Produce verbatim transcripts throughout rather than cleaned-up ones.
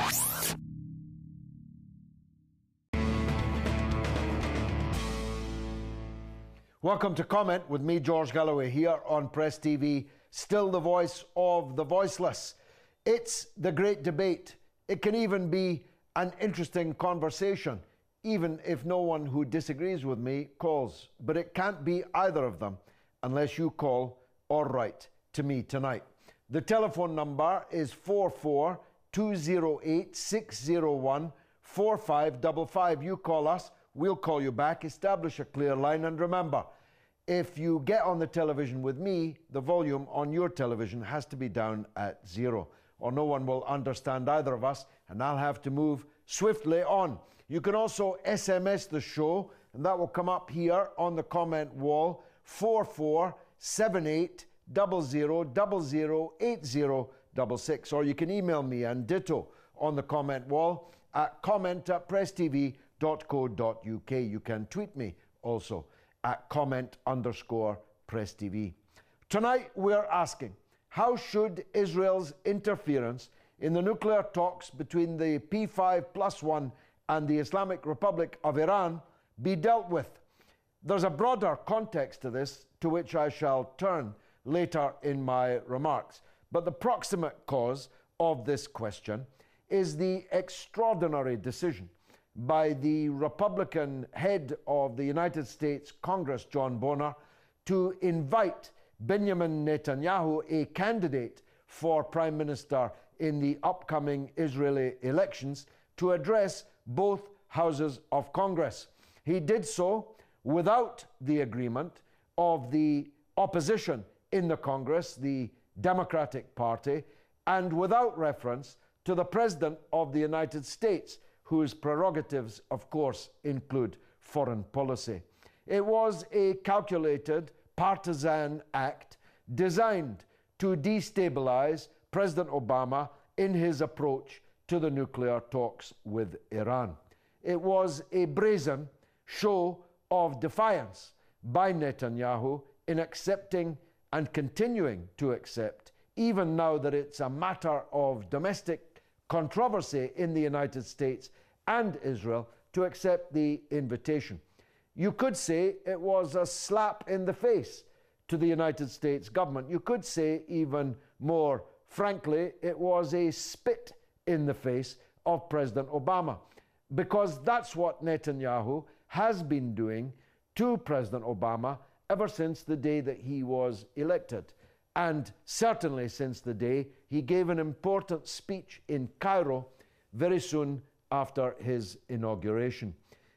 Welcome to Comment with me, George Galloway, here on Press T V, still the voice of the voiceless. It's the great debate. It can even be an interesting conversation, even if no one who disagrees with me calls. But it can't be either of them unless you call or write to me tonight. The telephone number is four four two zero eight six zero one four five five five. You call us, we'll call you back, establish a clear line, and remember, if you get on the television with me, the volume on your television has to be down at zero, or no one will understand either of us, and I'll have to move swiftly on. You can also S M S the show, and that will come up here on the comment wall, four four seven eight zero zero zero zero eight zero six six, or you can email me and ditto on the comment wall at comment at press t v dot co dot u k. You can tweet me also at comment underscore press tv. Tonight we're asking, how should Israel's interference in the nuclear talks between the P five plus one and the Islamic Republic of Iran be dealt with? There's a broader context to this, to which I shall turn later in my remarks. But the proximate cause of this question is the extraordinary decision by the Republican head of the United States Congress, John Boehner, to invite Benjamin Netanyahu, a candidate for Prime Minister in the upcoming Israeli elections, to address both houses of Congress. He did so without the agreement of the opposition in the Congress, the Democratic Party, and without reference to the President of the United States, whose prerogatives, of course, include foreign policy. It was a calculated, partisan act designed to destabilize President Obama in his approach to the nuclear talks with Iran. It was a brazen show of defiance by Netanyahu in accepting and continuing to accept, even now that it's a matter of domestic controversy in the United States and Israel, to accept the invitation. You could say it was a slap in the face to the United States government. You could say, even more frankly, it was a spit in the face of President Obama, because that's what Netanyahu has been doing to President Obama ever since the day that he was elected, and certainly since the day he gave an important speech in Cairo very soon after his inauguration.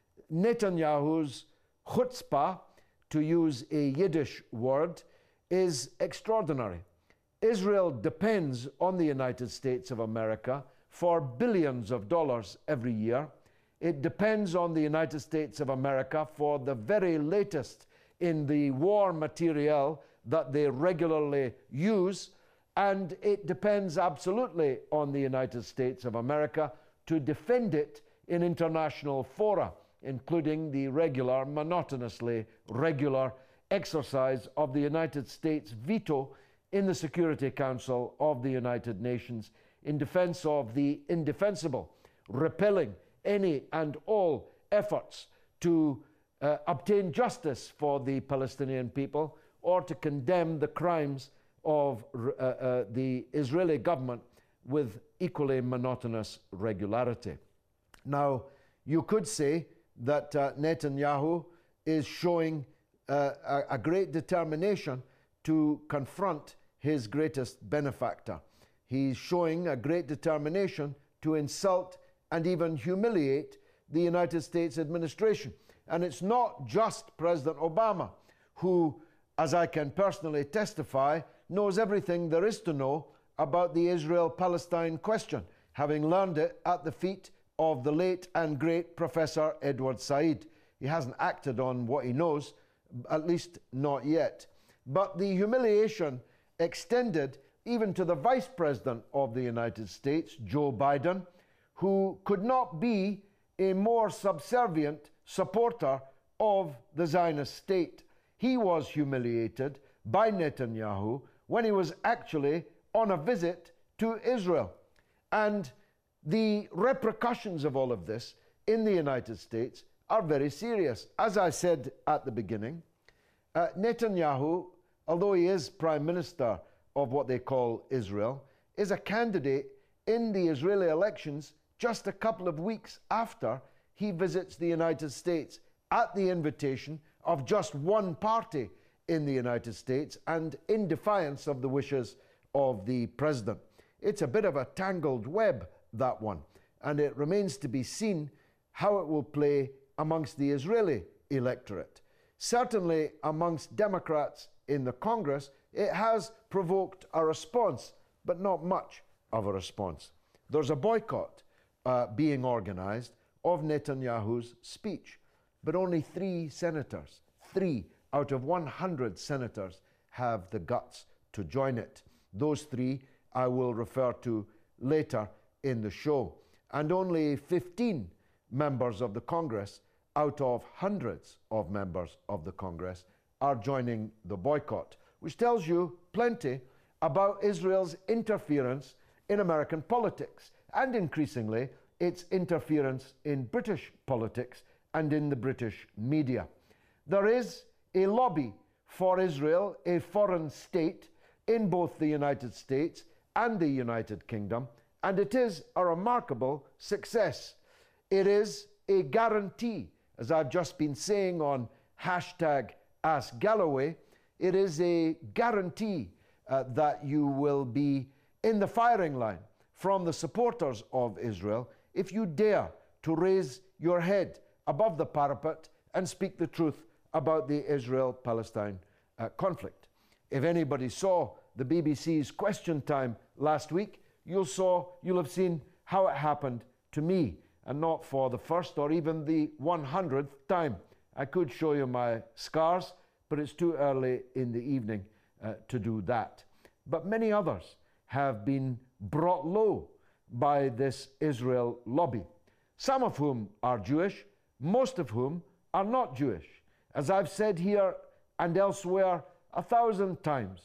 Netanyahu's chutzpah, to use a Yiddish word, is extraordinary. Israel depends on the United States of America for billions of dollars every year. It depends on the United States of America for the very latest in the war materiel that they regularly use, and it depends absolutely on the United States of America to defend it in international fora, including the regular, monotonously regular exercise of the United States veto in the Security Council of the United Nations in defense of the indefensible, repelling any and all efforts to uh, obtain justice for the Palestinian people, or to condemn the crimes of uh, uh, the Israeli government with equally monotonous regularity. Now, you could say that uh, Netanyahu is showing uh, a, a great determination to confront his greatest benefactor. He's showing a great determination to insult and even humiliate the United States administration. And it's not just President Obama who, as I can personally testify, knows everything there is to know about the Israel-Palestine question, having learned it at the feet of the late and great Professor Edward Said. He hasn't acted on what he knows, at least not yet. But the humiliation extended even to the Vice President of the United States, Joe Biden, who could not be a more subservient supporter of the Zionist state. He was humiliated by Netanyahu when he was actually on a visit to Israel. And the repercussions of all of this in the United States are very serious. As I said at the beginning, uh, Netanyahu, although he is prime minister of what they call Israel, is a candidate in the Israeli elections just a couple of weeks after he visits the United States at the invitation of just one party in the United States and in defiance of the wishes of the president. It's a bit of a tangled web, that one, and it remains to be seen how it will play amongst the Israeli electorate. Certainly amongst Democrats in the Congress, it has provoked a response, but not much of a response. There's a boycott uh, being organized of Netanyahu's speech, but only three senators, three out of one hundred senators have the guts to join it. Those three I will refer to later in the show. And only fifteen members of the Congress out of hundreds of members of the Congress are joining the boycott, which tells you plenty about Israel's interference in American politics and increasingly its interference in British politics and in the British media. There is a lobby for Israel, a foreign state, in both the United States and the United Kingdom, and it is a remarkable success. It is a guarantee, as I've just been saying on hashtag Ask Galloway, it is a guarantee uh, that you will be in the firing line from the supporters of Israel if you dare to raise your head above the parapet and speak the truth about the Israel-Palestine uh, conflict. If anybody saw the B B C's Question Time last week, you'll, saw, you'll have seen how it happened to me, and not for the first or even the one hundredth time. I could show you my scars, but it's too early in the evening uh, to do that. But many others have been brought low by this Israel lobby, some of whom are Jewish, most of whom are not Jewish. As I've said here and elsewhere a thousand times,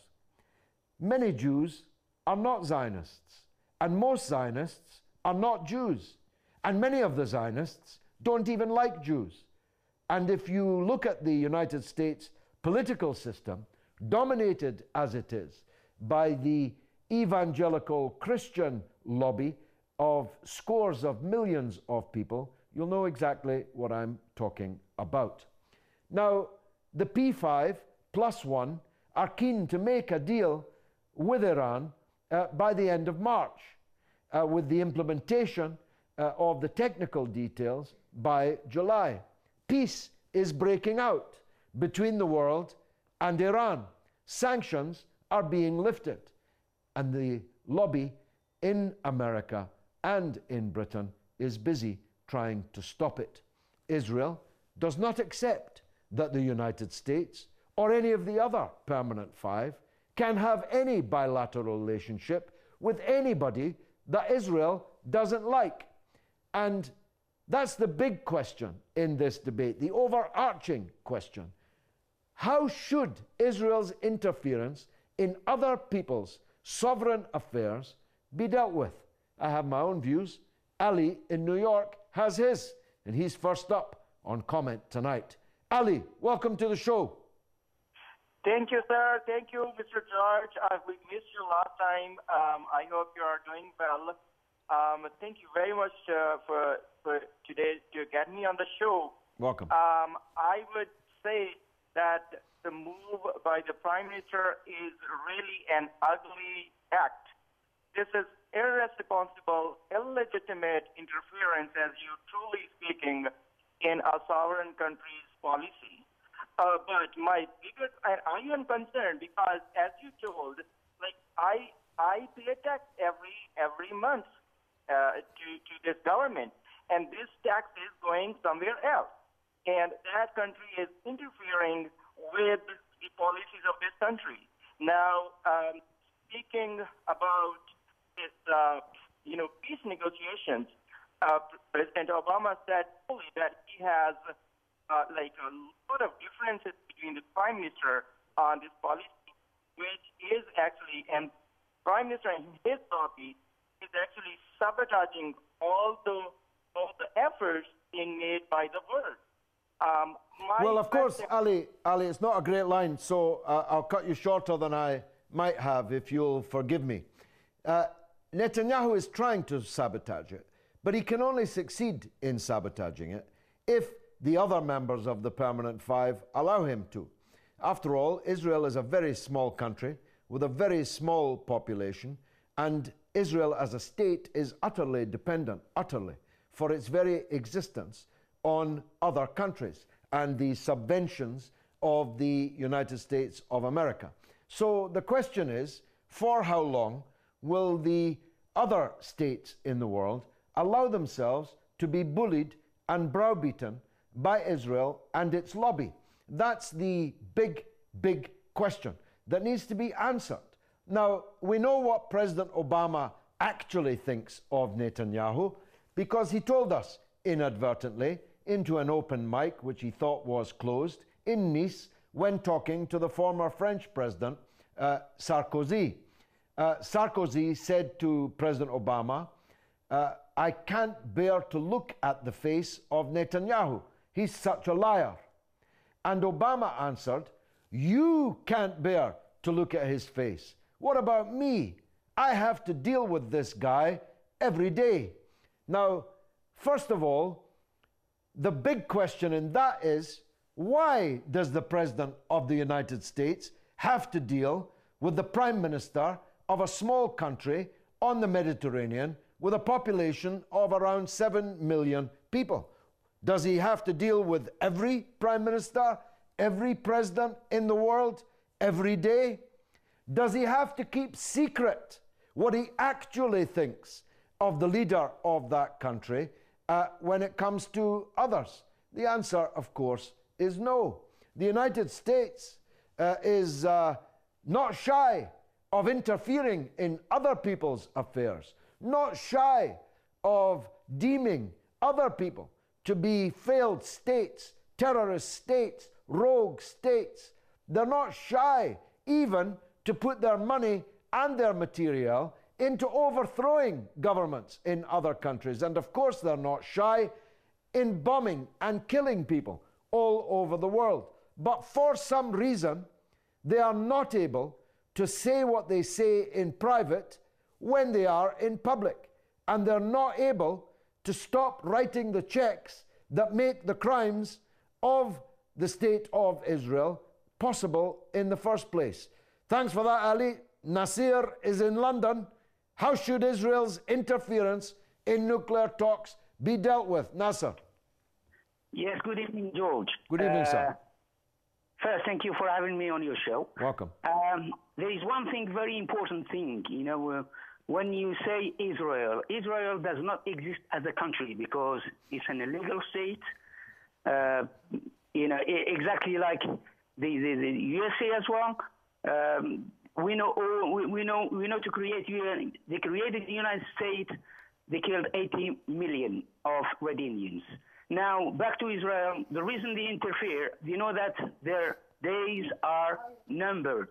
many Jews are not Zionists, and most Zionists are not Jews, and many of the Zionists don't even like Jews. And if you look at the United States political system, dominated as it is by the evangelical Christian lobby of scores of millions of people, you'll know exactly what I'm talking about. Now, the P five plus one are keen to make a deal with Iran uh, by the end of March, uh, with the implementation uh, of the technical details by July. Peace is breaking out between the world and Iran. Sanctions are being lifted, and the lobby in America and in Britain is busy trying to stop it. Israel does not accept that the United States or any of the other permanent five can have any bilateral relationship with anybody that Israel doesn't like. And that's the big question in this debate, the overarching question. How should Israel's interference in other people's sovereign affairs be dealt with? I have my own views. Ali in New York has his, and he's first up on Comment tonight. Ali, welcome to the show. Thank you, sir. Thank you, Mister George. Uh, we missed you last time. Um, I hope you are doing well. Um, thank you very much uh, for, for today to get me on the show. Welcome. Um, I would say that the move by the Prime Minister is really an ugly act. This is irresponsible, illegitimate interference, as you truly speaking, in a sovereign country's policy. Uh, but my biggest, and I am concerned because, as you told, like I, I pay tax every every month uh, to to this government, and this tax is going somewhere else, and that country is interfering with the policies of this country. Now, um, speaking about this, uh, you know, peace negotiations, uh, President Obama said fully that he has. Uh, like a lot of differences between the Prime Minister on this policy, which is actually, and Prime Minister and his lobby is actually sabotaging all the all the efforts being made by the world. Um, my well, of course, question- Ali, Ali, it's not a great line, so uh, I'll cut you shorter than I might have, if you'll forgive me. Uh, Netanyahu is trying to sabotage it, but he can only succeed in sabotaging it if the other members of the Permanent Five allow him to. After all, Israel is a very small country with a very small population, and Israel as a state is utterly dependent, utterly, for its very existence on other countries and the subventions of the United States of America. So the question is, for how long will the other states in the world allow themselves to be bullied and browbeaten by Israel and its lobby? That's the big, big question that needs to be answered. Now, we know what President Obama actually thinks of Netanyahu because he told us inadvertently into an open mic, which he thought was closed, in Nice when talking to the former French president, uh, Sarkozy. Uh, Sarkozy said to President Obama, uh, I can't bear to look at the face of Netanyahu. He's such a liar. And Obama answered, you can't bear to look at his face. What about me? I have to deal with this guy every day. Now, first of all, the big question in that is, why does the President of the United States have to deal with the Prime Minister of a small country on the Mediterranean with a population of around seven million people? Does he have to deal with every Prime Minister, every President in the world, every day? Does he have to keep secret what he actually thinks of the leader of that country uh, when it comes to others? The answer, of course, is no. The United States uh, is uh, not shy of interfering in other people's affairs, not shy of deeming other people to be failed states, terrorist states, rogue states. They're not shy even to put their money and their material into overthrowing governments in other countries. And of course, they're not shy in bombing and killing people all over the world. But for some reason, they are not able to say what they say in private when they are in public. And they're not able to stop writing the checks that make the crimes of the state of Israel possible in the first place. Thanks for that, Ali. Nasir is in London. How should Israel's interference in nuclear talks be dealt with? Nasser. Yes, good evening, George. Good evening, uh, sir. First, thank you for having me on your show. Welcome. Um, there is one thing, very important thing, you know, uh, when you say Israel, Israel does not exist as a country because it's an illegal state, uh, you know, I- exactly like the, the, the U S A as well. Um, we know, all, we, we know, we know to create, U N, they created the United States, they killed eighty million of Red Indians. Now, back to Israel, the reason they interfere, you know that their days are numbered.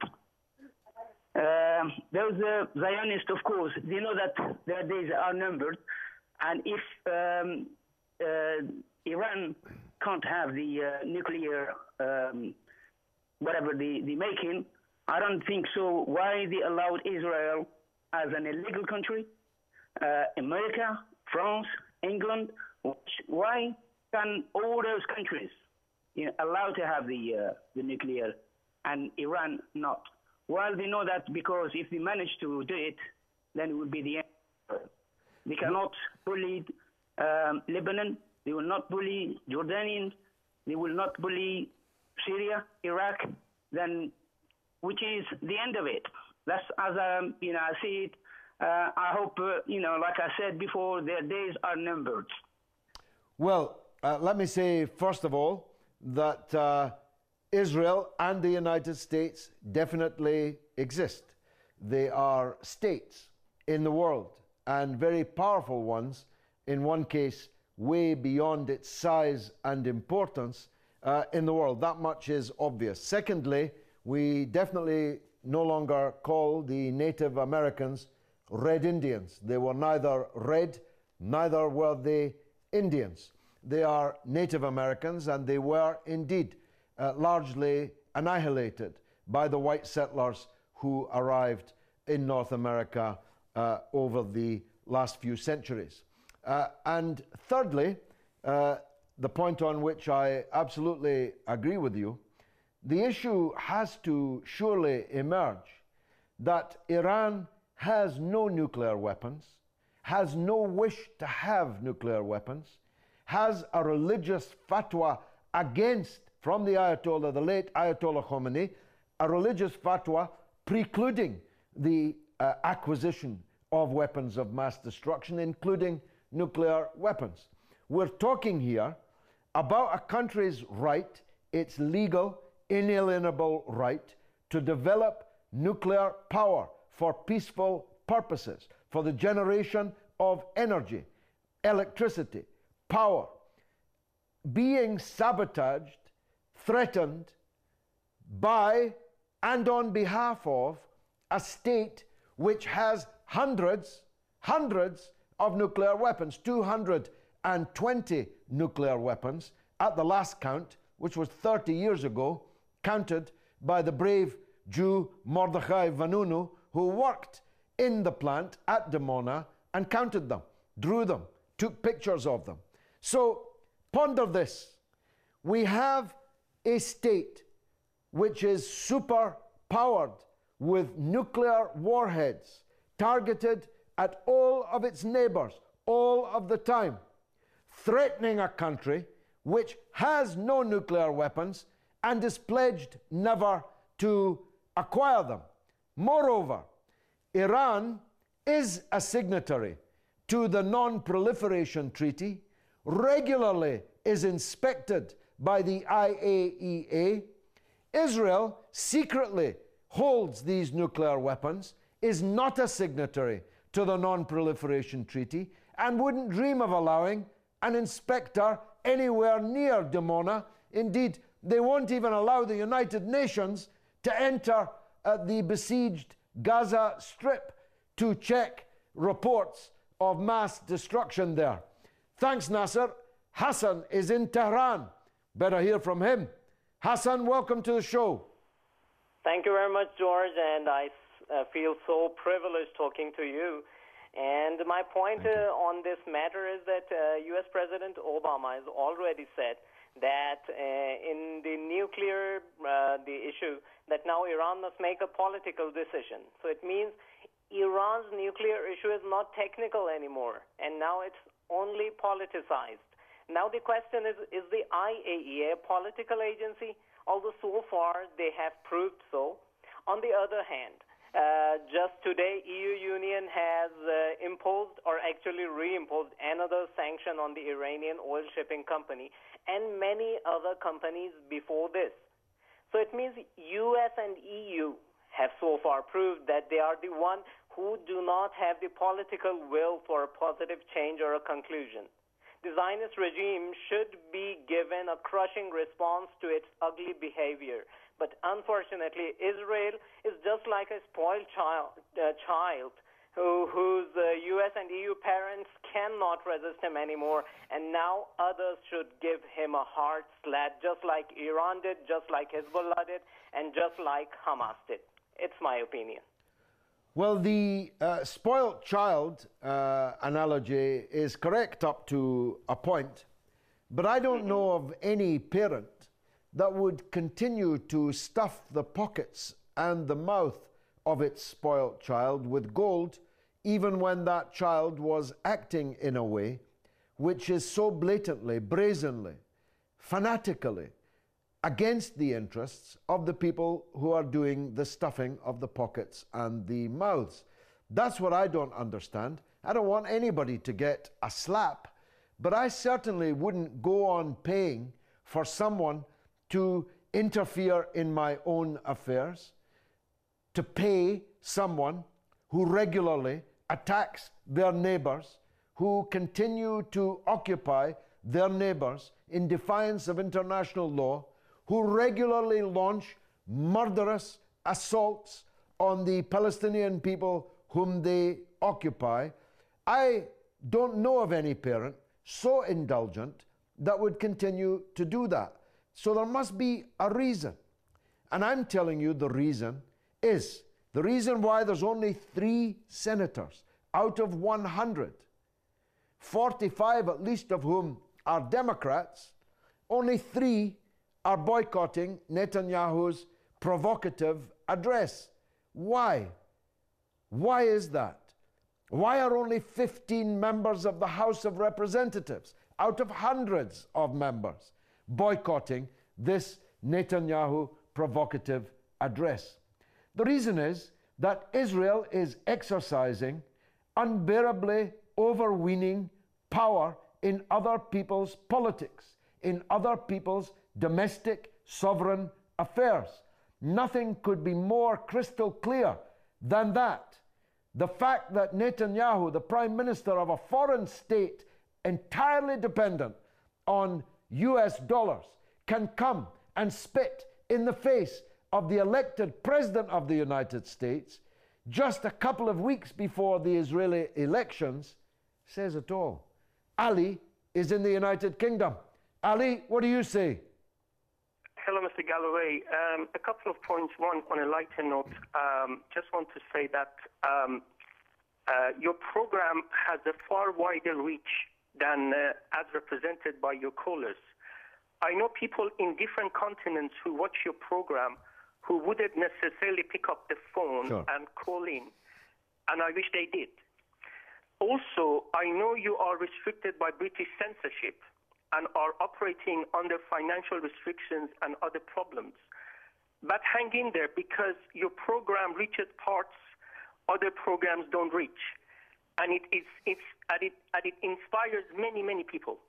Um, those uh, Zionists, of course, they know that their days are numbered, and if um, uh, Iran can't have the uh, nuclear, um, whatever the, the making, I don't think so. Why they allowed Israel as an illegal country? Uh, America, France, England, why can all those countries, you know, allow to have the uh, the nuclear and Iran not? Well, they know that because if they manage to do it, then it will be the end. They cannot bully um, Lebanon. They will not bully Jordanians. They will not bully Syria, Iraq. Then, which is the end of it. That's as um, you know, I see it. Uh, I hope uh, you know, like I said before, their days are numbered. Well, uh, let me say, first of all, that uh, Israel and the United States definitely exist. They are states in the world, and very powerful ones, in one case, way beyond its size and importance uh, in the world. That much is obvious. Secondly, we definitely no longer call the Native Americans Red Indians. They were neither red neither were the Indians. They are Native Americans, and they were indeed uh, largely annihilated by the white settlers who arrived in North America uh, over the last few centuries. Uh, and thirdly, uh, the point on which I absolutely agree with you, the issue has to surely emerge that Iran has no nuclear weapons, has no wish to have nuclear weapons, has a religious fatwa against, from the Ayatollah, the late Ayatollah Khomeini, a religious fatwa precluding the uh, acquisition of weapons of mass destruction, including nuclear weapons. We're talking here about a country's right, its legal, inalienable right, to develop nuclear power for peaceful purposes, for the generation of energy, electricity, power, being sabotaged, threatened by and on behalf of a state which has hundreds, hundreds of nuclear weapons, two hundred twenty nuclear weapons at the last count, which was thirty years ago, counted by the brave Jew Mordechai Vanunu, who worked in the plant at Dimona and counted them, drew them, took pictures of them. So ponder this. We have a state which is super powered with nuclear warheads targeted at all of its neighbors all of the time, threatening a country which has no nuclear weapons and is pledged never to acquire them. Moreover, Iran is a signatory to the Non-Proliferation Treaty, regularly is inspected by the I A E A. Israel secretly holds these nuclear weapons, is not a signatory to the Non-Proliferation Treaty, and wouldn't dream of allowing an inspector anywhere near Dimona. Indeed, they won't even allow the United Nations to enter uh, the besieged Gaza Strip to check reports of mass destruction there. Thanks, Nasser. Hassan is in Tehran. Better hear from him. Hassan, welcome to the show. Thank you very much, George, and I uh, feel so privileged talking to you. And my point uh, on this matter is that uh, U S President Obama has already said that uh, in the nuclear uh, the issue, that now Iran must make a political decision. So it means Iran's nuclear issue is not technical anymore, and now it's only politicized. Now the question is, is the I A E A a political agency? Although so far they have proved so. On the other hand, uh, just today E U Union has uh, imposed, or actually reimposed, another sanction on the Iranian oil shipping company and many other companies before this. So it means U S and E U have so far proved that they are the one who do not have the political will for a positive change or a conclusion. The Zionist regime should be given a crushing response to its ugly behavior. But unfortunately, Israel is just like a spoiled child, uh, child who, whose uh, U S and E U parents cannot resist him anymore, and now others should give him a hard slap, just like Iran did, just like Hezbollah did, and just like Hamas did. It's my opinion. Well, the uh, spoiled child uh, analogy is correct up to a point, but I don't mm-hmm. know of any parent that would continue to stuff the pockets and the mouth of its spoiled child with gold, even when that child was acting in a way which is so blatantly, brazenly, fanatically against the interests of the people who are doing the stuffing of the pockets and the mouths. That's what I don't understand. I don't want anybody to get a slap, but I certainly wouldn't go on paying for someone to interfere in my own affairs, to pay someone who regularly attacks their neighbors, who continue to occupy their neighbors in defiance of international law, who regularly launch murderous assaults on the Palestinian people whom they occupy. I don't know of any parent so indulgent that would continue to do that. So there must be a reason. And I'm telling you the reason is, the reason why there's only three senators out of one hundred, forty-five at least of whom are Democrats, only three are boycotting Netanyahu's provocative address. Why? Why is that? Why are only fifteen members of the House of Representatives out of hundreds of members boycotting this Netanyahu provocative address? The reason is that Israel is exercising unbearably overweening power in other people's politics, in other people's domestic sovereign affairs. Nothing could be more crystal clear than that. The fact that Netanyahu, the prime minister of a foreign state entirely dependent on U S dollars, can come and spit in the face of the elected president of the United States just a couple of weeks before the Israeli elections, says it all. Ali is in the United Kingdom. Ali, what do you say? Hello, Mister Galloway. Um, a couple of points. One, on a lighter note, um, just want to say that um, uh, your program has a far wider reach than uh, as represented by your callers. I know people in different continents who watch your program who wouldn't necessarily pick up the phone Sure. and call in, and I wish they did. Also, I know you are restricted by British censorship and are operating under financial restrictions and other problems. But hang in there, because your program reaches parts other programs don't reach. And it, it's, it's, and it, and it inspires many, many people.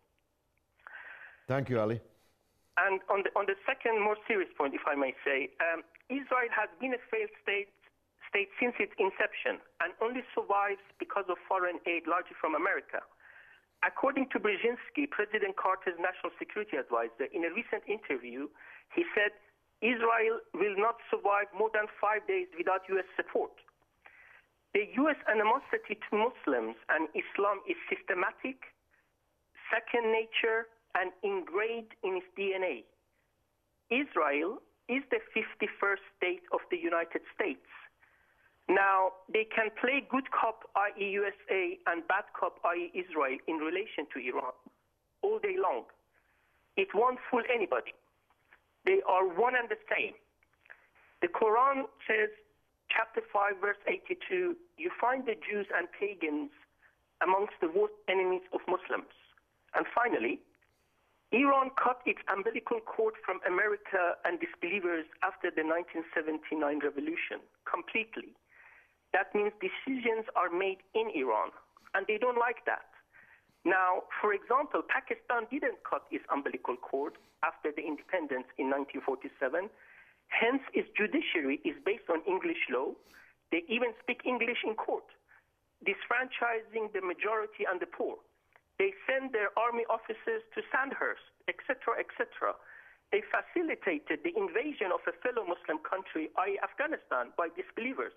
Thank you, Ali. And on the, on the second, more serious point, if I may say, um, Israel has been a failed state, state since its inception and only survives because of foreign aid, largely from America. According to Brzezinski, President Carter's national security advisor, in a recent interview, he said Israel will not survive more than five days without U S support. The U S animosity to Muslims and Islam is systematic, second nature, and ingrained in its D N A. Israel is the fifty-first state of the United States. Now, they can play good cop, that is. U S A, and bad cop, that is. Israel, in relation to Iran all day long. It won't fool anybody. They are one and the same. The Quran says, chapter five, verse eighty-two, you find the Jews and pagans amongst the worst enemies of Muslims. And finally, Iran cut its umbilical cord from America and disbelievers after the nineteen seventy-nine revolution completely. That means decisions are made in Iran, and they don't like that. Now, for example, Pakistan didn't cut its umbilical cord after the independence in nineteen forty-seven. Hence, its judiciary is based on English law. They even speak English in court, disfranchising the majority and the poor. They send their army officers to Sandhurst, et cetera, et cetera. They facilitated the invasion of a fellow Muslim country, that is. Afghanistan, by disbelievers.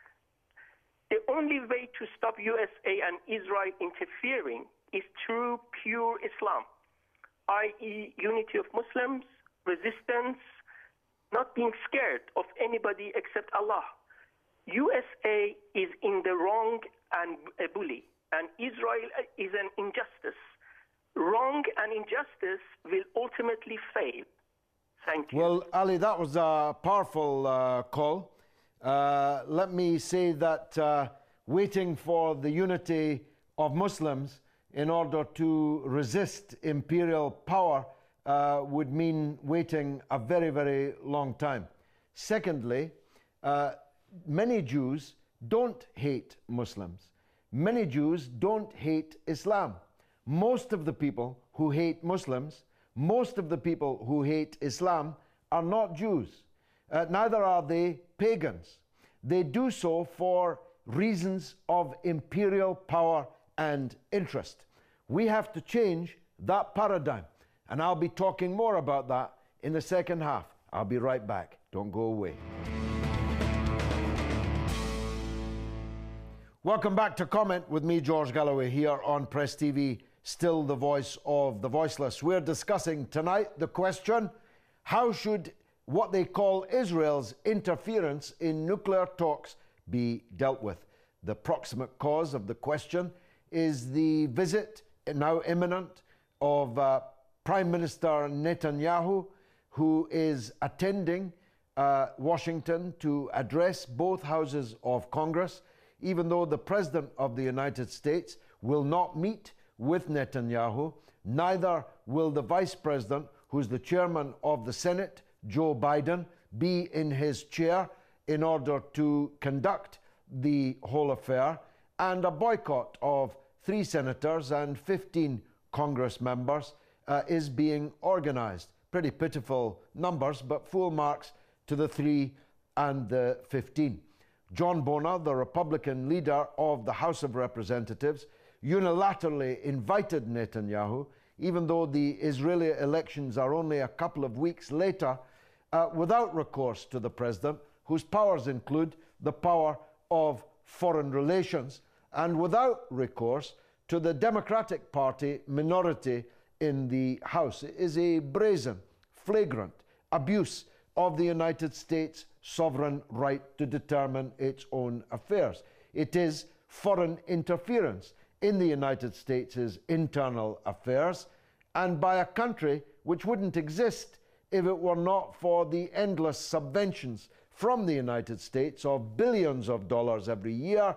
The only way to stop U S A and Israel interfering is through pure Islam, that is unity of Muslims, resistance, not being scared of anybody except Allah. U S A is in the wrong and a bully, and Israel is an injustice. Wrong and injustice will ultimately fail. Thank you. Well, Ali, that was a powerful uh, call. Uh, let me say that uh, waiting for the unity of Muslims in order to resist imperial power uh, would mean waiting a very, very long time. Secondly, uh, many Jews don't hate Muslims. Many Jews don't hate Islam. Most of the people who hate Muslims, most of the people who hate Islam are not Jews. Uh, neither are they pagans. They do so for reasons of imperial power and interest. We have to change that paradigm. And I'll be talking more about that in the second half. I'll be right back. Don't go away. Welcome back to Comment with me, George Galloway, here on Press T V, still the voice of the voiceless. We're discussing tonight the question, how should what they call Israel's interference in nuclear talks be dealt with? The proximate cause of the question is the visit, now imminent, of uh, Prime Minister Netanyahu, who is attending uh, Washington to address both houses of Congress, even though the President of the United States will not meet with Netanyahu. Neither will the Vice President, who's the Chairman of the Senate, Joe Biden, be in his chair in order to conduct the whole affair. And a boycott of three senators and fifteen Congress members uh, is being organized. Pretty pitiful numbers, but full marks to the three and the fifteen. John Boehner, the Republican leader of the House of Representatives, unilaterally invited Netanyahu, even though the Israeli elections are only a couple of weeks later, uh, without recourse to the president, whose powers include the power of foreign relations, and without recourse to the Democratic Party minority in the House. It is a brazen, flagrant abuse of the United States' sovereign right to determine its own affairs. It is foreign interference in the United States' internal affairs, and by a country which wouldn't exist if it were not for the endless subventions from the United States of billions of dollars every year,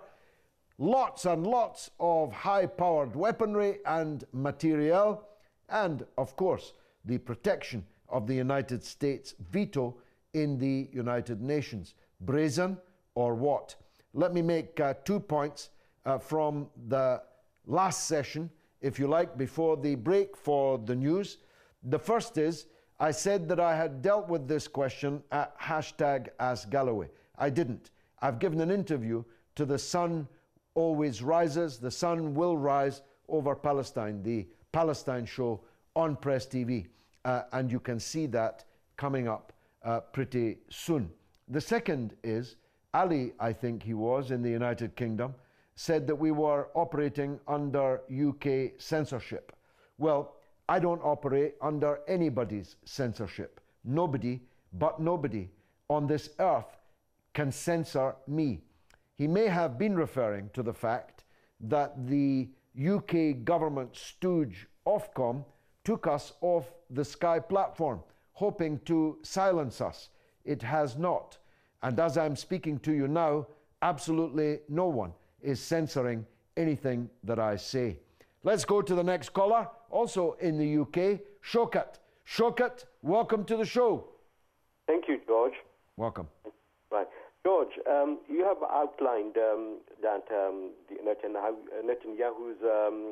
lots and lots of high-powered weaponry and materiel, and, of course, the protection of the United States veto in the United Nations. Brazen or what? Let me make uh, two points uh, from the last session, if you like, before the break for the news. The first is, I said that I had dealt with this question at hashtag Ask Galloway. I didn't. I've given an interview to The Sun Always Rises, The Sun Will Rise Over Palestine, the Palestine show on Press T V. Uh, and you can see that coming up uh, pretty soon. The second is, Ali, I think he was, in the United Kingdom, said that we were operating under U K censorship. Well, I don't operate under anybody's censorship. Nobody, but nobody on this earth can censor me. He may have been referring to the fact that the U K government stooge Ofcom took us off the Sky platform, hoping to silence us. It has not. And as I'm speaking to you now, absolutely no one is censoring anything that I say. Let's go to the next caller, also in the U K, Shokat. Shokat, welcome to the show. Thank you, George. Welcome. Right. George, um, you have outlined um, that um, the Netanyahu, Netanyahu's um,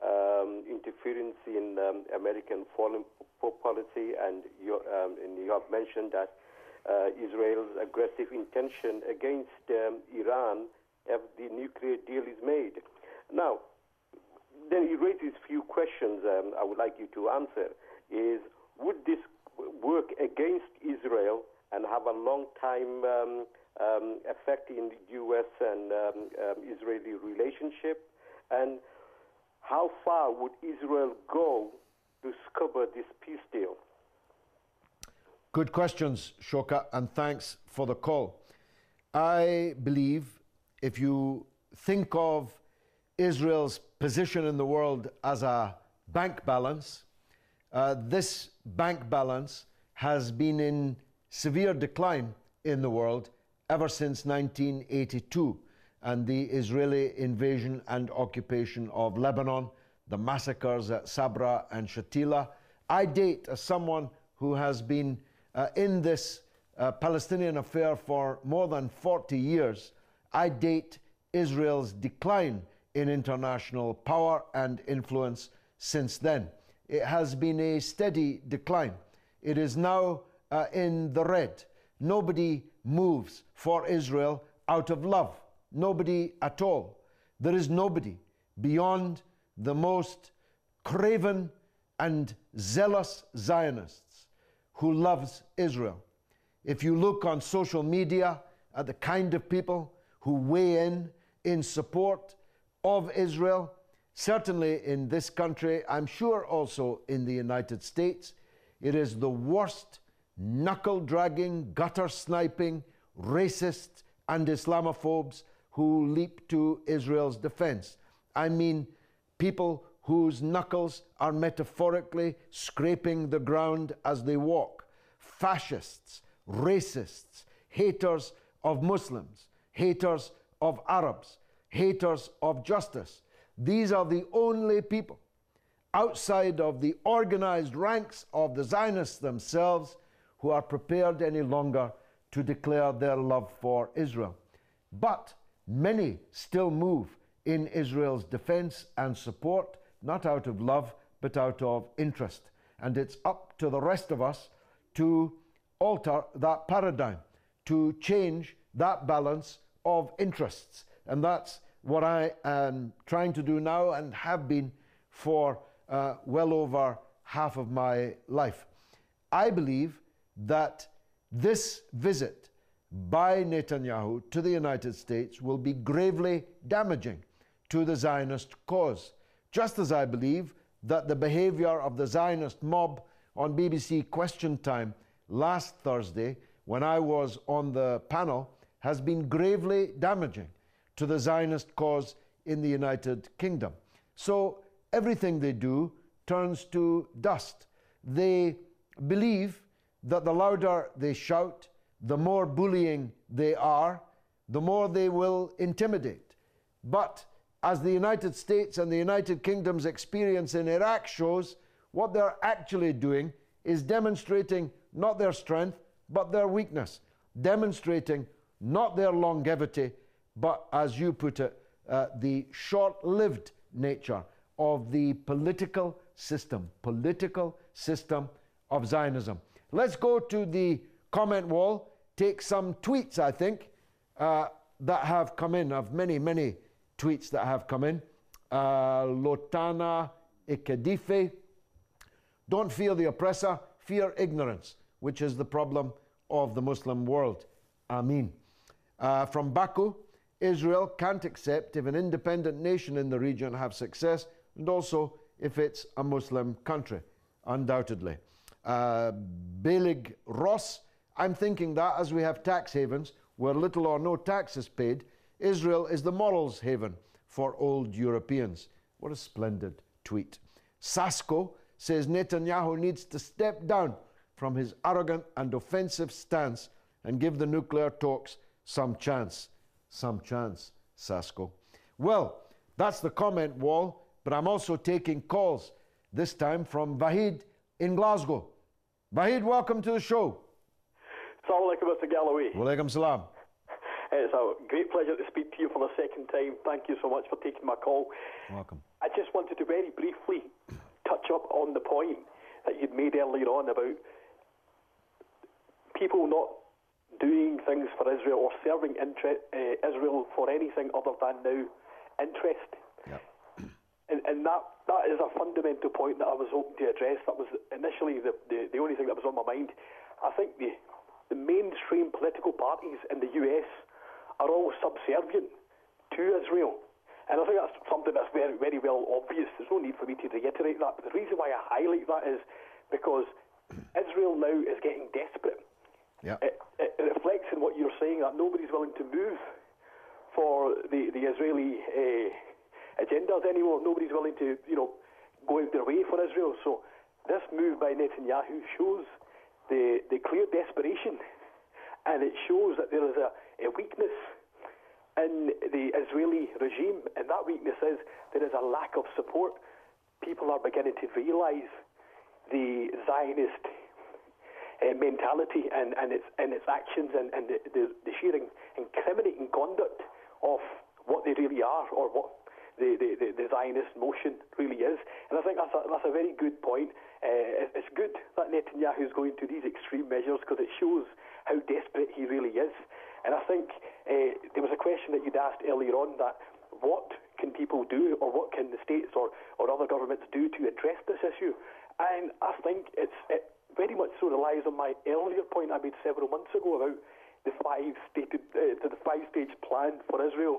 um, interference in um, American foreign policy, and you, um, and you have mentioned that uh, Israel's aggressive intention against um, Iran if the nuclear deal is made. Now, then he raises a few questions um, I would like you to answer. Is, would this work against Israel and have a long-time um, um, effect in the U S and um, um, Israeli relationship? And how far would Israel go to scupper this peace deal? Good questions, Shoka, and thanks for the call. I believe if you think of Israel's position in the world as a bank balance, uh, this bank balance has been in severe decline in the world ever since nineteen eighty-two and the Israeli invasion and occupation of Lebanon, the massacres at Sabra and Shatila. I date, as someone who has been uh, in this uh, Palestinian affair for more than forty years, I date Israel's decline in international power and influence since then. It has been a steady decline. It is now uh, in the red. Nobody moves for Israel out of love. Nobody at all. There is nobody beyond the most craven and zealous Zionists who loves Israel. If you look on social media at the kind of people who weigh in in support of Israel, certainly in this country, I'm sure also in the United States. It is the worst knuckle-dragging, gutter-sniping, racists and Islamophobes who leap to Israel's defense. I mean people whose knuckles are metaphorically scraping the ground as they walk. Fascists, racists, haters of Muslims, haters of Arabs, haters of justice. These are the only people outside of the organized ranks of the Zionists themselves who are prepared any longer to declare their love for Israel. But many still move in Israel's defense and support, not out of love, but out of interest. And it's up to the rest of us to alter that paradigm, to change that balance of interests. And that's what I am trying to do now and have been for uh, well over half of my life. I believe that this visit by Netanyahu to the United States will be gravely damaging to the Zionist cause, just as I believe that the behavior of the Zionist mob on B B C Question Time last Thursday, when I was on the panel, has been gravely damaging to the Zionist cause in the United Kingdom. So everything they do turns to dust. They believe that the louder they shout, the more bullying they are, the more they will intimidate. But as the United States and the United Kingdom's experience in Iraq shows, what they're actually doing is demonstrating not their strength, but their weakness, demonstrating not their longevity, but, as you put it, uh, the short-lived nature of the political system, political system of Zionism. Let's go to the comment wall, take some tweets, I think, uh, that have come in, of many, many tweets that have come in. Uh, Lotana Ikedife, don't fear the oppressor, fear ignorance, which is the problem of the Muslim world. Amin. Uh, from Baku, Israel can't accept if an independent nation in the region have success, and also if it's a Muslim country, undoubtedly. Uh, Belig Ross, I'm thinking that as we have tax havens where little or no tax is paid, Israel is the morals haven for old Europeans. What a splendid tweet. Sasko says Netanyahu needs to step down from his arrogant and offensive stance and give the nuclear talks some chance. Some chance, Sasko. Well, that's the comment wall, but I'm also taking calls, this time from Vahid in Glasgow. Vahid, welcome to the show. Assalamu alaikum, Mister Galloway. Wa alaikum salam. It's a great pleasure to speak to you for the second time. Thank you so much for taking my call. Welcome. I just wanted to very briefly touch up on the point that you'd made earlier on about people not doing things for Israel or serving inter- uh, Israel for anything other than now interest. Yep. And, and that, that is a fundamental point that I was hoping to address. That was initially the, the, the only thing that was on my mind. I think the, the mainstream political parties in the U S are all subservient to Israel. And I think that's something that's very, very well obvious. There's no need for me to reiterate that. But the reason why I highlight that is because Israel now is getting desperate. Yep. It, it, it reflects in what you're saying, that nobody's willing to move for the, the Israeli uh, agendas anymore. Nobody's willing to, you know, go out their way for Israel. So this move by Netanyahu shows the, the clear desperation, and it shows that there is a, a weakness in the Israeli regime, and that weakness is there is a lack of support. People are beginning to realise the Zionist uh, mentality and, and, its, and its actions and, and the, the, the sheer incriminating conduct of what they really are, or what the, the, the, the Zionist motion really is. And I think that's a, that's a very good point. Uh, it's good that Netanyahu is going to these extreme measures because it shows how desperate he really is. And I think uh, there was a question that you'd asked earlier on, that what can people do, or what can the states or, or other governments do to address this issue? And I think it's it very much so relies on my earlier point I made several months ago about the five stated uh, the five stage plan for Israel.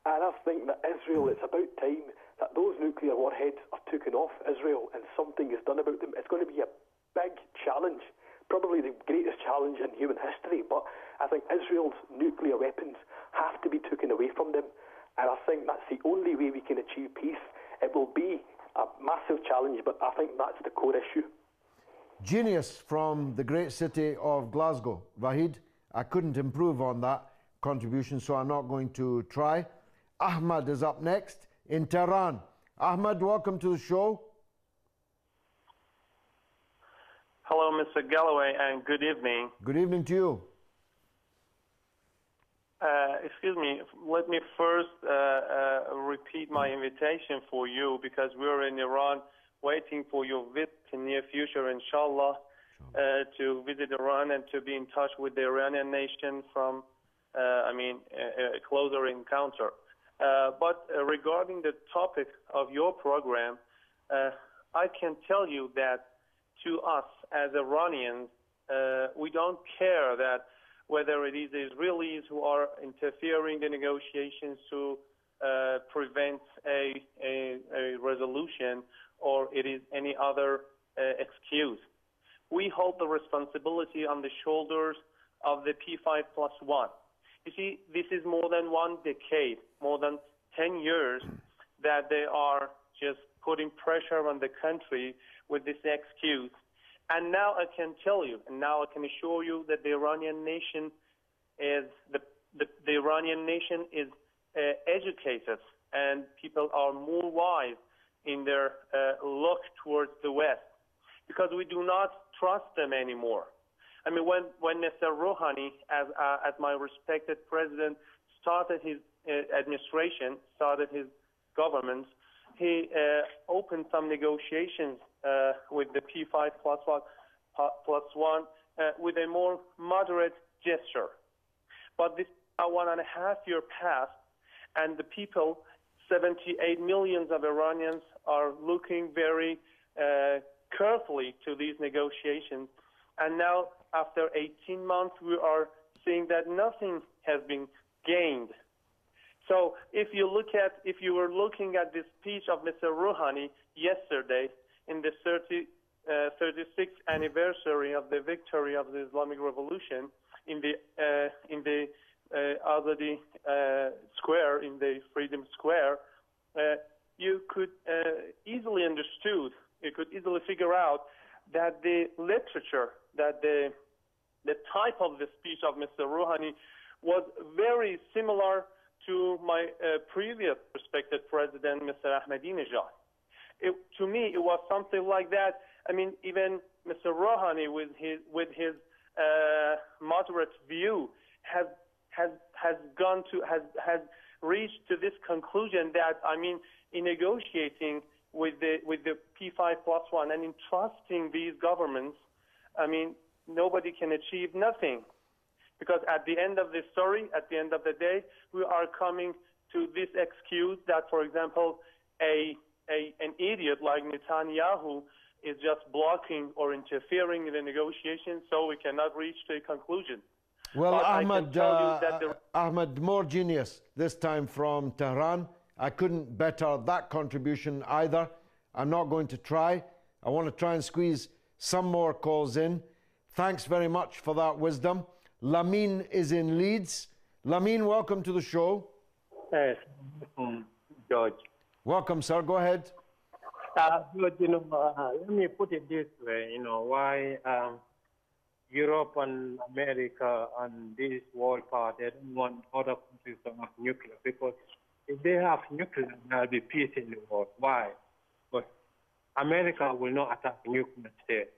And I think that Israel, it's about time that those nuclear warheads are taken off Israel and something is done about them. It's going to be a big challenge, probably the greatest challenge in human history, but I think Israel's nuclear weapons have to be taken away from them, and I think that's the only way we can achieve peace. It will be a massive challenge, but I think that's the core issue. Genius from the great city of Glasgow. Vahid, I couldn't improve on that contribution, so I'm not going to try. Ahmad is up next in Tehran. Ahmad, welcome to the show. Hello, Mister Galloway, and good evening. Good evening to you. Uh, excuse me, let me first uh, uh, repeat my invitation for you, because we're in Iran waiting for your visit in the near future, inshallah, uh, to visit Iran and to be in touch with the Iranian nation from, uh, I mean, a, a closer encounter. Uh, but uh, regarding the topic of your program, uh, I can tell you that to us as Iranians, uh, we don't care that whether it is the Israelis who are interfering in the negotiations to uh, prevent a, a, a resolution, or it is any other uh, excuse. We hold the responsibility on the shoulders of the P five plus one. You see, this is more than one decade, more than ten years that they are just putting pressure on the country with this excuse. And now I can tell you, and now I can assure you that the Iranian nation is, the, the, the Iranian nation is uh, educated, and people are more wise in their uh, look towards the West, because we do not trust them anymore. I mean, when, when Mister Rouhani, as, uh, as my respected president, started his uh, administration, started his government, he uh, opened some negotiations uh, with the P five plus one, plus one uh, with a more moderate gesture. But this now one and a half year passed, and the people, seventy-eight millions of Iranians, are looking very uh, carefully to these negotiations. And now, after eighteen months, we are seeing that nothing has been gained. So if you look at, if you were looking at the speech of Mister Rouhani yesterday in the thirty-sixth anniversary of the victory of the Islamic Revolution in the uh, in the uh, Azadi uh, Square, in the Freedom Square, uh, you could uh, easily understood, you could easily figure out that the literature, that the the type of the speech of Mister Rouhani was very similar to my uh, previous respected president, Mister Ahmadinejad. It, to me, it was something like that. I mean, even Mister Rouhani, with his with his uh, moderate view, has has has gone to has has reached to this conclusion that, I mean, in negotiating with the with the P five plus one and in trusting these governments, I mean, nobody can achieve nothing. Because at the end of the story, at the end of the day, we are coming to this excuse that, for example, a, a an idiot like Netanyahu is just blocking or interfering in the negotiations, so we cannot reach to a conclusion. Well, but Ahmad, uh, the... Ahmad, more genius, this time from Tehran. I couldn't better that contribution either. I'm not going to try. I want to try and squeeze some more calls in. Thanks very much for that wisdom. Lamin is in Leeds. Lamin, welcome to the show. Yes, George. Welcome, sir. Go ahead. Uh, but, you know, uh, let me put it this way. You know, why um, Europe and America and this world power, they don't want other countries to have nuclear, because if they have nuclear, there will be peace in the world. Why? But America will not attack nuclear states.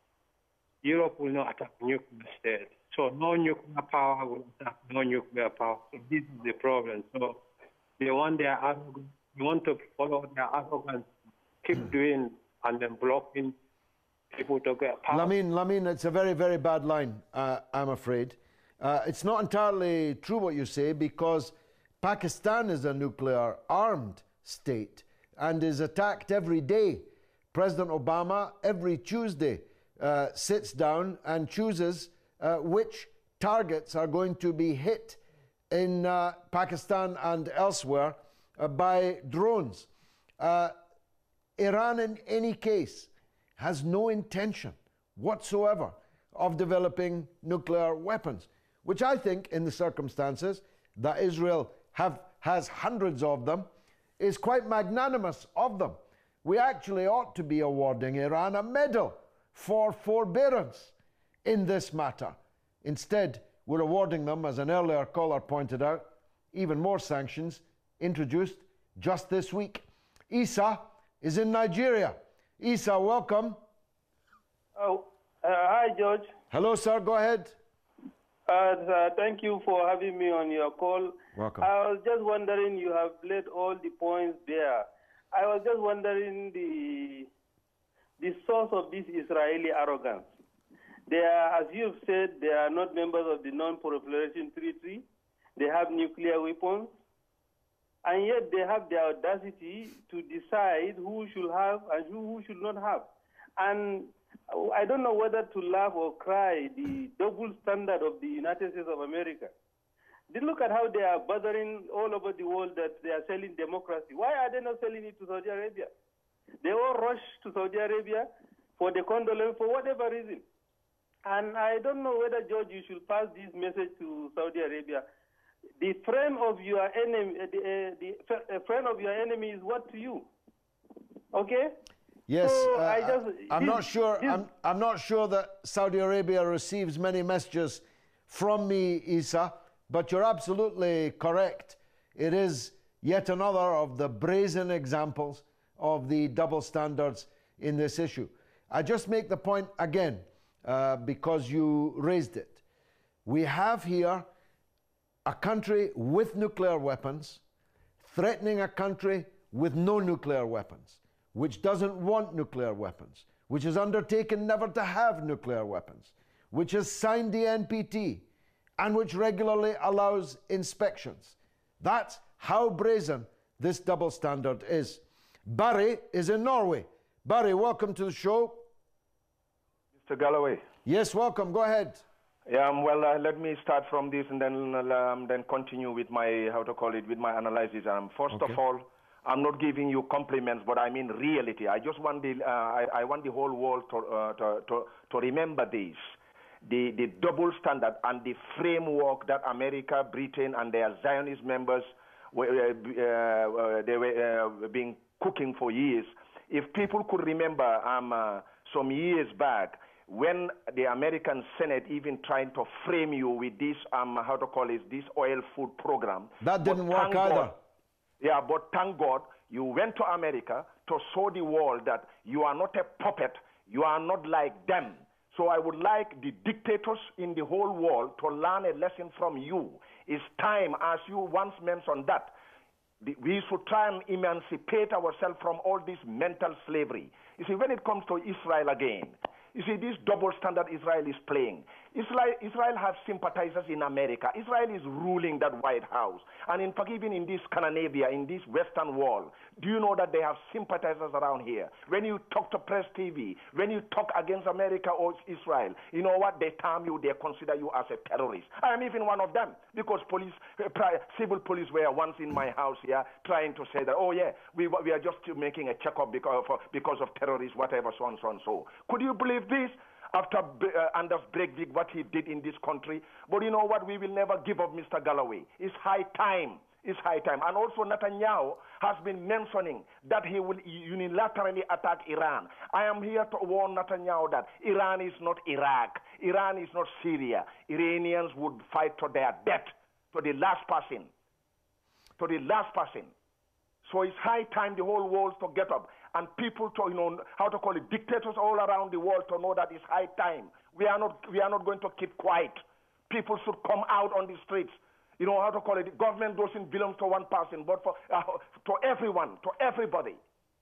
Europe will not attack nuclear states. So no nuclear power will attack no nuclear power. So this is the problem. So they want their arrogance, they want to follow their arrogance, keep doing and then blocking people to get power. Lamin, Lamin, it's a very, very bad line, uh, I'm afraid. Uh, it's not entirely true what you say, because Pakistan is a nuclear armed state and is attacked every day. President Obama every Tuesday uh, sits down and chooses Uh, which targets are going to be hit in uh, Pakistan and elsewhere uh, by drones. Uh, Iran, in any case, has no intention whatsoever of developing nuclear weapons, which I think, in the circumstances that Israel have, has hundreds of them, is quite magnanimous of them. We actually ought to be awarding Iran a medal for forbearance in this matter. Instead, we're awarding them, as an earlier caller pointed out, even more sanctions introduced just this week. Isa is in Nigeria. Isa, welcome. Oh, uh, hi, George. Hello, sir. Go ahead. Uh, uh, thank you for having me on your call. Welcome. I was just wondering, you have laid all the points there. I was just wondering the the source of this Israeli arrogance. They are, as you've said, they are not members of the Non-Proliferation Treaty. They have nuclear weapons. And yet they have the audacity to decide who should have and who, who should not have. And I don't know whether to laugh or cry, the double standard of the United States of America. They look at how they are bothering all over the world that they are selling democracy. Why are they not selling it to Saudi Arabia? They all rush to Saudi Arabia for the condolence for whatever reason. And I don't know whether, George, you should pass this message to Saudi Arabia. The friend of your enemy, uh, the, uh, the uh, friend of your enemy is what to you? Okay. Yes, so uh, I just, I'm this, not sure. This, I'm, I'm not sure that Saudi Arabia receives many messages from me, Isa. But you're absolutely correct. It is yet another of the brazen examples of the double standards in this issue. I just make the point again uh, because you raised it. We have here a country with nuclear weapons threatening a country with no nuclear weapons, which doesn't want nuclear weapons, which has undertaken never to have nuclear weapons, which has signed the N P T, and which regularly allows inspections. That's how brazen this double standard is. Barry is in Norway. Barry, welcome to the show. Mister Galloway. Yes, welcome. Go ahead. Yeah, um, well, uh, let me start from this and then um, then continue with my, how to call it, with my analysis. Um, first Okay. of all, I'm not giving you compliments, but I mean reality. I just want the, uh, I, I want the whole world to, uh, to, to, to remember this. The, the double standard and the framework that America, Britain, and their Zionist members were, uh, uh, they were uh, being cooking for years. If people could remember um, uh, some years back, when the American Senate even trying to frame you with this, um, how to call it, this oil food program. That didn't but work either. God, yeah, but thank God you went to America to show the world that you are not a puppet, you are not like them. So I would like the dictators in the whole world to learn a lesson from you. It's time, as you once mentioned that, we should try and emancipate ourselves from all this mental slavery. You see, when it comes to Israel again, you see, this double standard Israel is playing. Israel, Israel has sympathizers in America. Israel is ruling that White House. And in fact, even in this Scandinavia, in this Western world, do you know that they have sympathizers around here? When you talk to Press T V, when you talk against America or Israel, you know what? They term you, they consider you as a terrorist. I am even one of them, because police, civil police were once in my house here trying to say that, oh yeah, we, we are just making a checkup because of, because of terrorists, whatever, so on, so on, so. Could you believe this? After uh, Anders Breivik, what he did in this country. But you know what? We will never give up, Mister Galloway. It's high time. It's high time. And also Netanyahu has been mentioning that he will unilaterally attack Iran. I am here to warn Netanyahu that Iran is not Iraq. Iran is not Syria. Iranians would fight to their death, to the last person. To the last person. So it's high time the whole world to get up. And people to, you know, how to call it, dictators all around the world to know that it's high time. We are not, we are not going to keep quiet. People should come out on the streets. You know, how to call it, the government doesn't belong to one person, but for, uh, to everyone, to everybody.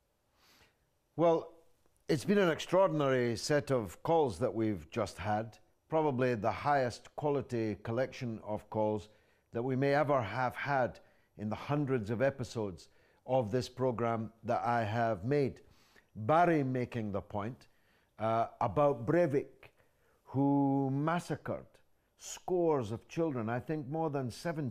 Well, it's been an extraordinary set of calls that we've just had. Probably the highest quality collection of calls that we may ever have had in the hundreds of episodes of this program that I have made. Barry making the point uh, about Breivik, who massacred scores of children, I think more than seventy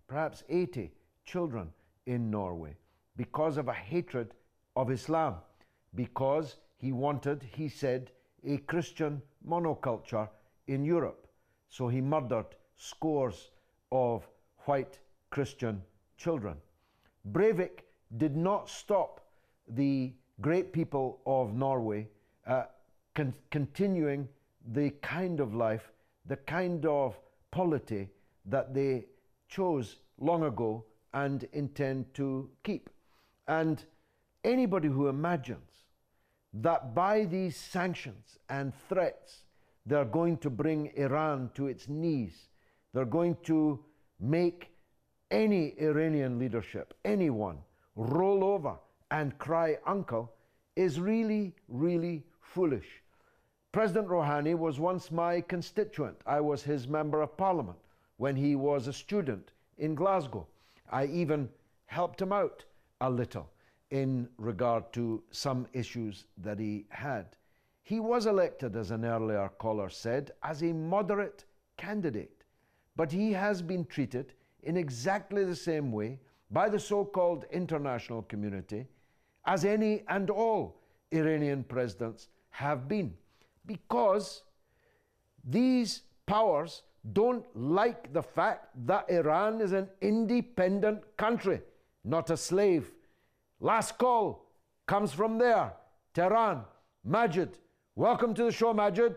perhaps eighty children in Norway because of a hatred of Islam, because he wanted, he said, a Christian monoculture in Europe. So he murdered scores of white Christian children. Breivik did not stop the great people of Norway uh, con continuing the kind of life, the kind of polity that they chose long ago and intend to keep. And anybody who imagines that by these sanctions and threats they're going to bring Iran to its knees, they're going to make any Iranian leadership, anyone, roll over and cry uncle, is really, really foolish. President Rouhani was once my constituent. I was his member of parliament when he was a student in Glasgow. I even helped him out a little in regard to some issues that he had. He was elected, as an earlier caller said, as a moderate candidate, but he has been treated in exactly the same way by the so-called international community as any and all Iranian presidents have been, because these powers don't like the fact that Iran is an independent country, not a slave. Last call comes from there, Tehran. Majid, welcome to the show, Majid.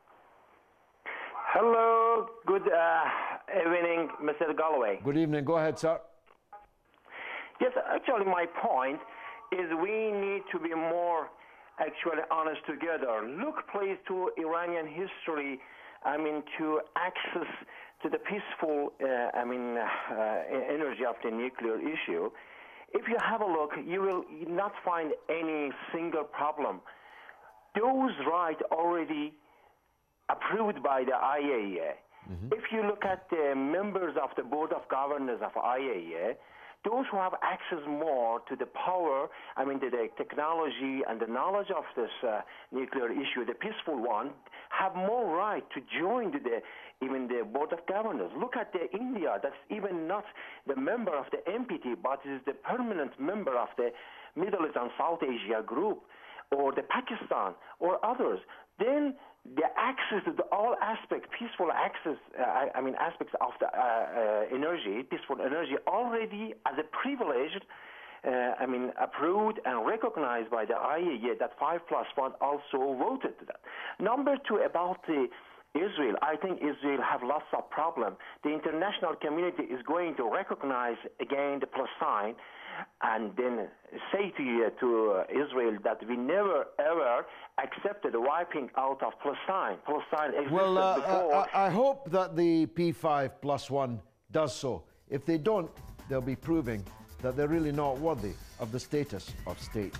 Hello, good uh, evening, Mister Galloway. Good evening, go ahead, sir. Yes, actually my point is we need to be more actually honest together. Look please to Iranian history, I mean to access to the peaceful uh, I mean uh, energy of the nuclear issue. If you have a look, you will not find any single problem. Those rights already approved by the I A E A. Mm-hmm. If you look at the members of the Board of Governors of I A E A, those who have access more to the power, I mean the, the technology and the knowledge of this uh, nuclear issue, the peaceful one, have more right to join the, the even the Board of Governors. Look at the India, that's even not the member of the N P T, but is the permanent member of the Middle East and South Asia group, or the Pakistan, or others. Then the access to the all aspects, peaceful access, uh, I, I mean aspects of the uh, uh, energy, peaceful energy, already as a privilege, uh, I mean approved and recognized by the I A E A that five plus one also voted to that. Number two, about the Israel, I think Israel have lots of problems. The international community is going to recognize again the Palestine and then say to, uh, to uh, Israel that we never ever accepted the wiping out of Palestine. Palestine existed well, uh, before. I, I hope that the P five plus one does so. If they don't, they'll be proving that they're really not worthy of the status of state.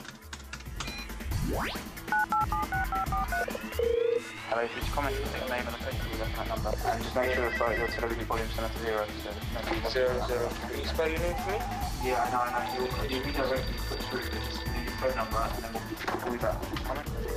Hello, if you just comment your name and the place you left that number, and just make sure the site, your television volume is set to zero. So zero, zero. Can you spell your name for me? Yeah, I know, I know. You'll, you'll be directly put through this, the phone number, and then we'll call you back. Comment.